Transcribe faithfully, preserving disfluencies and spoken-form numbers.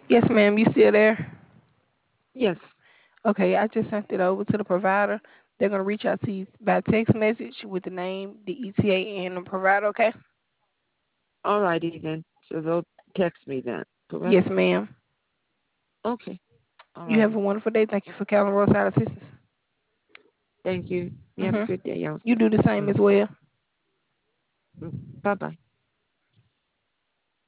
Yes, ma'am. You still there? Yes. Okay, I just sent it over to the provider. They're gonna reach out to you by text message with the name, the E T A, and the provider. Okay? All righty then. So they'll text me then, correct? Yes, ma'am. Okay. All You have righty. a wonderful day. Thank you for calling Roadside Assistance. Thank you. You have a hmm good day You also. do the same Mm, as well. mm. Bye bye.